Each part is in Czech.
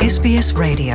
SBS Radio.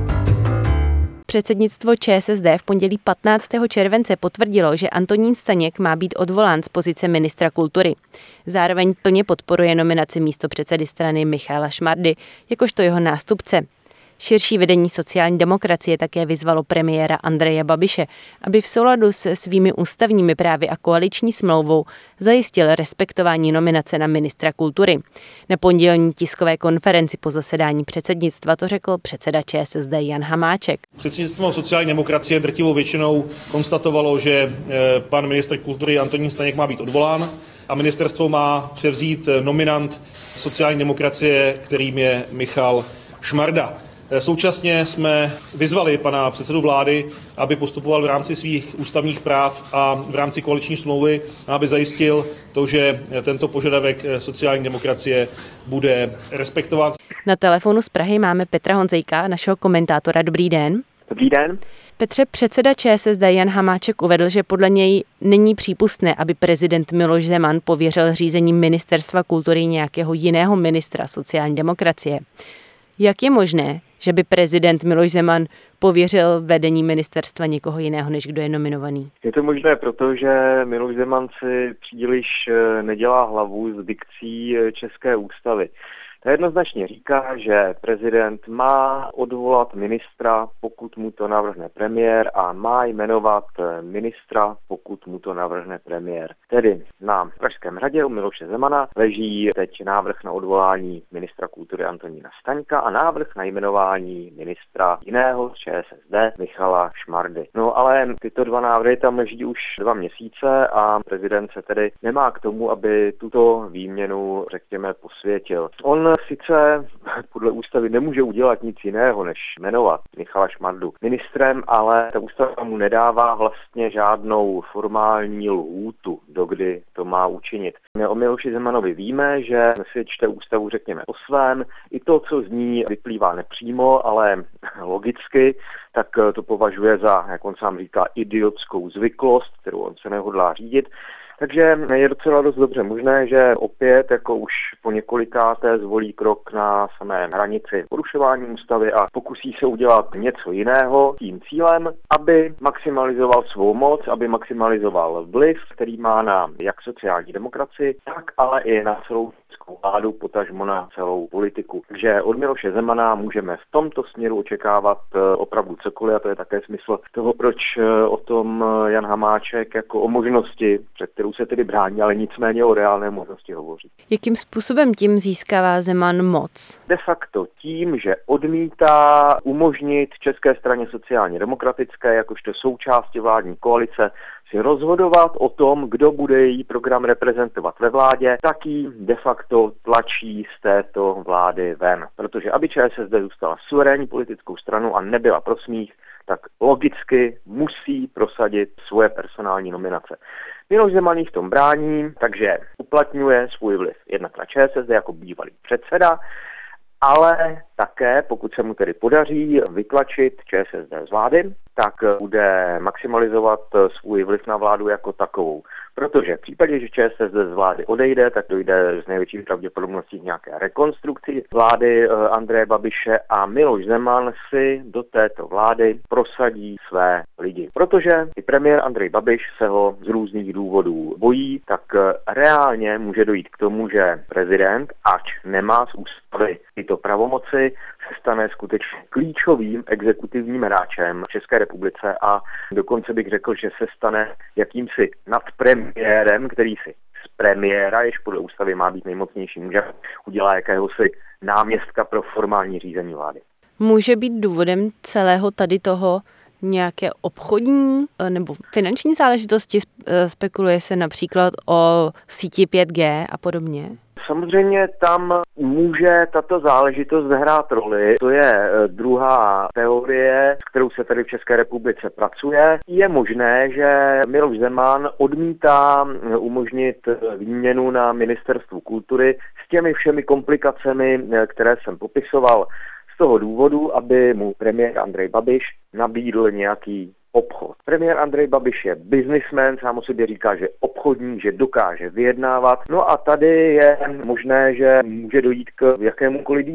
Předsednictvo ČSSD v pondělí 15. července potvrdilo, že Antonín Staněk má být odvolán z pozice ministra kultury. Zároveň plně podporuje nominaci místopředsedy strany Michala Šmardy jakožto jeho nástupce. Širší vedení sociální demokracie také vyzvalo premiéra Andreje Babiše, aby v souladu se svými ústavními právy a koaliční smlouvou zajistil respektování nominace na ministra kultury. Na pondělní tiskové konferenci po zasedání předsednictva to řekl předseda ČSSD Jan Hamáček. Předsednictvo sociální demokracie drtivou většinou konstatovalo, že pan ministr kultury Antonín Staněk má být odvolán a ministerstvo má převzít nominant sociální demokracie, kterým je Michal Šmarda. Současně jsme vyzvali pana předsedu vlády, aby postupoval v rámci svých ústavních práv a v rámci koaliční smlouvy, aby zajistil to, že tento požadavek sociální demokracie bude respektovat. Na telefonu z Prahy máme Petra Honzejka, našeho komentátora. Dobrý den. Dobrý den. Petře, předseda ČSSD Jan Hamáček uvedl, že podle něj není přípustné, aby prezident Miloš Zeman pověřil řízením ministerstva kultury nějakého jiného ministra sociální demokracie. Jak je možné, že by prezident Miloš Zeman pověřil vedení ministerstva někoho jiného, než kdo je nominovaný? Je to možné, protože Miloš Zeman si příliš nedělá hlavu z dikcí České ústavy. To jednoznačně říká, že prezident má odvolat ministra, pokud mu to navrhne premiér, a má jmenovat ministra, pokud mu to navrhne premiér. Tedy na Pražském hradě u Miloše Zemana leží teď návrh na odvolání ministra kultury Antonína Staňka a návrh na jmenování ministra jiného z ČSSD Michala Šmardy. No ale tyto dva návrhy tam leží už 2 měsíce a prezident se tedy nemá k tomu, aby tuto výměnu, řekněme, posvětil. On sice podle ústavy nemůže udělat nic jiného, než jmenovat Michala Šmardu ministrem, ale ta ústava mu nedává vlastně žádnou formální lhůtu, dokdy to má učinit. O Miloši Zemanovi víme, že si čte ústavu, řekněme, po svém. I to, co z ní vyplývá nepřímo, ale logicky, tak to považuje za, jak on sám říká, idiotskou zvyklost, kterou on se nehodlá řídit. Takže je docela dost dobře možné, že opět jako už po několikáté zvolí krok na samé hranici porušování ústavy a pokusí se udělat něco jiného tím cílem, aby maximalizoval svou moc, aby maximalizoval vliv, který má na jak sociální demokracii, tak ale i na celou českou vládu, potažmo na celou politiku. Takže od Miloše Zemana můžeme v tomto směru očekávat opravdu cokoliv a to je také smysl toho, proč o tom Jan Hamáček jako o možnosti, před kterou se tedy brání, ale nicméně o reálné možnosti hovoří. Jakým způsobem tím získává Zeman moc? De facto tím, že odmítá umožnit České straně sociálně demokratické, jakožto součásti vládní koalice, si rozhodovat o tom, kdo bude její program reprezentovat ve vládě, tak ji de facto tlačí z této vlády ven. Protože aby ČSSD zůstala suverénní politickou stranou a nebyla pro smích, tak logicky musí prosadit svoje personální nominace. Miloš Zeman jí v tom brání, takže uplatňuje svůj vliv jednak na ČSSD jako bývalý předseda, ale také, pokud se mu tedy podaří vytlačit ČSSD z vlády, tak bude maximalizovat svůj vliv na vládu jako takovou. Protože v případě, že ČSSD z vlády odejde, tak dojde s největší pravděpodobností k nějaké rekonstrukci vlády Andreje Babiše a Miloš Zeman si do této vlády prosadí své lidi. Protože i premiér Andrej Babiš se ho z různých důvodů bojí, tak reálně může dojít k tomu, že prezident, ač nemá z ústavy tyto pravomoci, se stane skutečně klíčovým exekutivním hráčem v České republice a dokonce bych řekl, že se stane jakýmsi nadpremiérem, který si z premiéra, jež podle ústavy má být nejmocnější muž, udělá jakéhosi náměstka pro formální řízení vlády. Může být důvodem celého tady toho nějaké obchodní nebo finanční záležitosti? Spekuluje se například o síti 5G a podobně? Samozřejmě tam může tato záležitost hrát roli. To je druhá teorie, s kterou se tady v České republice pracuje. Je možné, že Miloš Zeman odmítá umožnit výměnu na ministerstvu kultury s těmi všemi komplikacemi, které jsem popisoval, z toho důvodu, aby mu premiér Andrej Babiš nabídl nějaký obchod. Premiér Andrej Babiš je biznismen, sám o sobě říká, že obchodník, že dokáže vyjednávat. No a tady je možné, že může dojít k jakémukoliv dílu.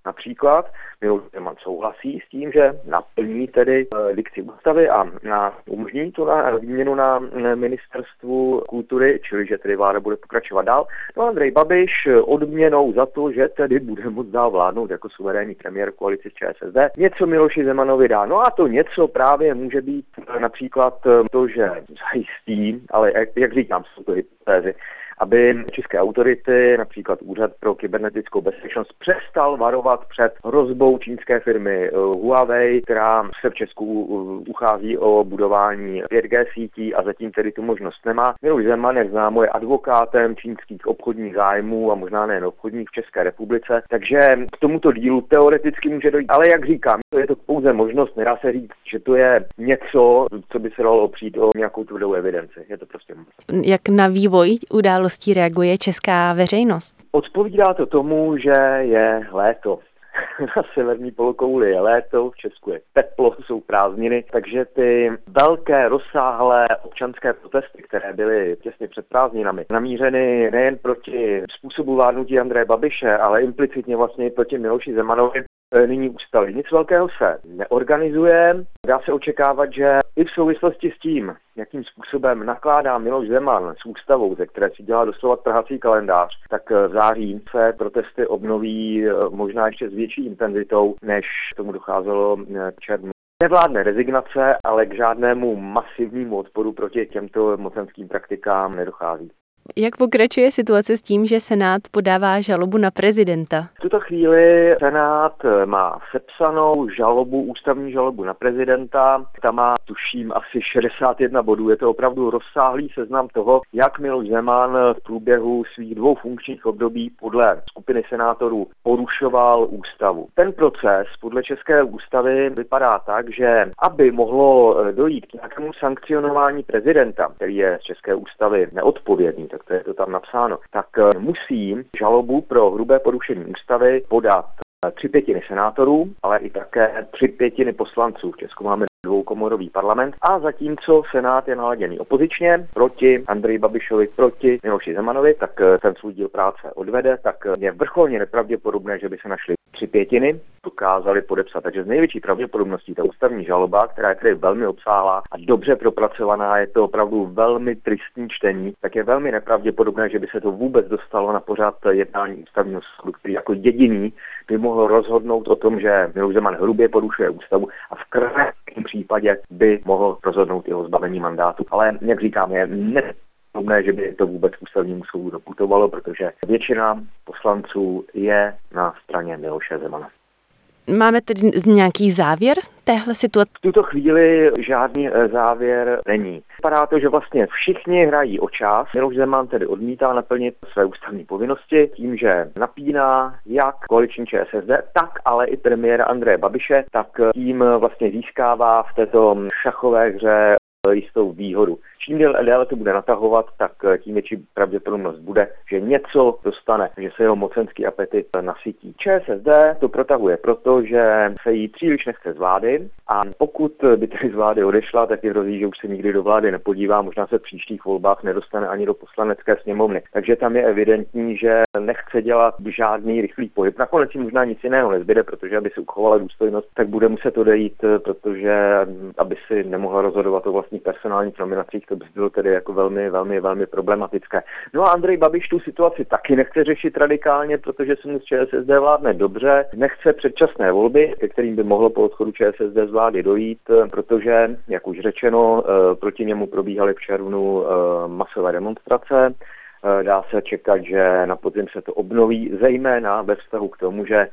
Například Miloš Zeman souhlasí s tím, že naplní tedy dikci ústavy a umožní to na výměnu na ministerstvu kultury, čili že tedy vláda bude pokračovat dál. No Andrej Babiš odměnou za to, že tedy bude moct dál vládnout jako suverénní premiér koalici s ČSSD, něco Miloši Zemanovi dá. No a to něco právě může být například to, že zajistí, ale jak říkám, jsou to hypotézy, aby české autority, například Úřad pro kybernetickou bezpečnost, přestal varovat před hrozbou čínské firmy Huawei, která se v Česku uchází o budování 5G sítí a zatím tedy tu možnost nemá. Miloš Zeman, jak známo, je advokátem čínských obchodních zájmů a možná nejen obchodních v České republice, takže k tomuto dílu teoreticky může dojít. Ale jak říkám, je to pouze možnost, nedá se říct, že to je něco, co by se dalo opřít o nějakou tvrdou evidenci. Je to prostě možnost. Jak na vývoj událostí reaguje česká veřejnost? Odpovídá to tomu, že je léto. Na severní polokouli je léto, v Česku je teplo, jsou prázdniny, takže ty velké, rozsáhlé občanské protesty, které byly těsně před prázdninami, namířeny nejen proti způsobu vládnutí Andreje Babiše, ale implicitně vlastně i proti Miloši Zemanovi, nyní ustaly. Nic velkého se neorganizuje. Dá se očekávat, že i v souvislosti s tím, jakým způsobem nakládá Miloš Zeman s ústavou, ze které si dělá doslova trhací kalendář, tak v září se protesty obnoví možná ještě s větší intenzitou, než tomu docházelo v červnu. Nevládne rezignace, ale k žádnému masivnímu odporu proti těmto mocenským praktikám nedochází. Jak pokračuje situace s tím, že Senát podává žalobu na prezidenta? V tuto chvíli Senát má sepsanou žalobu, ústavní žalobu na prezidenta. Ta má, tuším, asi 61 bodů. Je to opravdu rozsáhlý seznam toho, jak Miloš Zeman v průběhu svých 2 funkčních období podle skupiny senátorů porušoval ústavu. Ten proces podle české ústavy vypadá tak, že aby mohlo dojít k nějakému sankcionování prezidenta, který je z české ústavy neodpovědný, tak to je to tam napsáno, tak musí žalobu pro hrubé porušení ústavy podat 3/5 senátorů, ale i také 3/5 poslanců. V Česku máme dvoukomorový parlament a zatímco Senát je naladěný opozičně proti Andreji Babišovi, proti Miloši Zemanovi, tak ten svůj díl práce odvede, tak je vrcholně nepravděpodobné, že by se našli 3/5, dokázali podepsat. Takže z největší pravděpodobností ta ústavní žaloba, která je tedy velmi obsáhlá a dobře propracovaná, je to opravdu velmi tristní čtení, tak je velmi nepravděpodobné, že by se to vůbec dostalo na pořad jednání ústavního soudu, který jako jediný by mohl rozhodnout o tom, že Miloš Zeman hrubě porušuje ústavu a v krajním případě by mohl rozhodnout jeho zbavení mandátu. Ale jak říkám, je nepravděpodobné, že by to vůbec k ústavnímu soudu doputovalo, protože většina poslanců je na straně Miloše Zemana. Máme tedy nějaký závěr téhle situace? V tuto chvíli žádný závěr není. Vypadá to, že vlastně všichni hrají o čas. Miloš Zeman tedy odmítá naplnit své ústavní povinnosti tím, že napíná jak koaliční ČSSD, tak ale i premiéra Andreje Babiše, tak tím vlastně získává v této šachové hře jistou výhodu. Čím déle to bude natahovat, tak tím větší pravděpodobnost bude, že něco dostane, že se jeho mocenský apetit nasytí. ČSSD to protahuje proto, že se jí příliš nechce z vlády a pokud by tedy z vlády odešla, tak je hrozí, že už se nikdy do vlády nepodívá, možná se v příštích volbách nedostane ani do poslanecké sněmovny. Takže tam je evidentní, že nechce dělat žádný rychlý pohyb. Nakonec si možná nic jiného nezbyde, protože aby si uchovala důstojnost, tak bude muset odejít, protože aby si nemohla rozhodovat o vlastních personálních nominacích, to by bylo tedy jako velmi problematické. No a Andrej Babiš tu situaci taky nechce řešit radikálně, protože se mu z ČSSD vládne dobře, nechce předčasné volby, ke kterým by mohlo po odchodu ČSSD z vlády dojít, protože, jak už řečeno, proti němu probíhaly v červnu masové demonstrace. Dá se čekat, že na podzim se to obnoví, zejména ve vztahu k tomu, že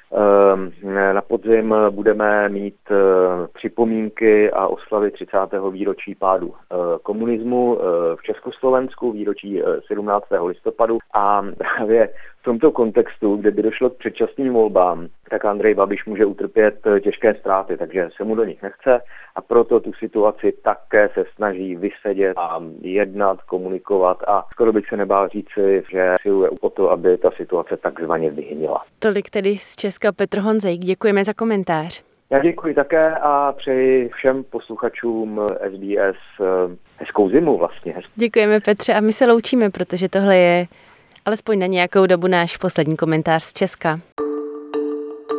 na podzim budeme mít připomínky a oslavy 30. výročí pádu komunismu v Československu, výročí 17. listopadu a právě v tomto kontextu, kde by došlo k předčasným volbám, tak Andrej Babiš může utrpět těžké ztráty, takže se mu do nich nechce a proto tu situaci také se snaží vysedět a jednat, komunikovat a skoro bych se nebál říci, že siluje o to, aby ta situace takzvaně vyhynila. Tolik tedy z Česka Petr Honzejk, děkujeme za komentář. Já děkuji také a přeji všem posluchačům SBS hezkou zimu vlastně. Děkujeme Petře a my se loučíme, protože tohle je alespoň na nějakou dobu náš poslední komentář z Česka.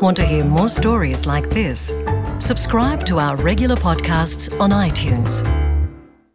Want to hear more stories like this? Subscribe to our regular podcasts on iTunes.